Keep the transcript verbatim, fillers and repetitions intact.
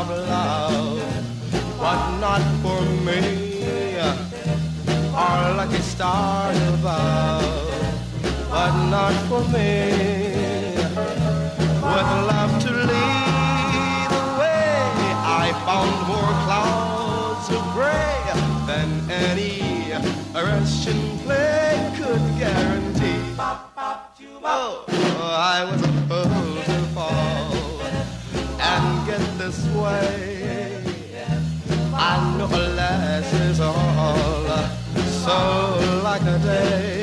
of love, but not for me. Or like a star above, but not for me. With love to lead the way, I found more clouds of gray than any Russian play could guarantee. Oh, I was supposed to fall and get this way. I know less is all, so like a day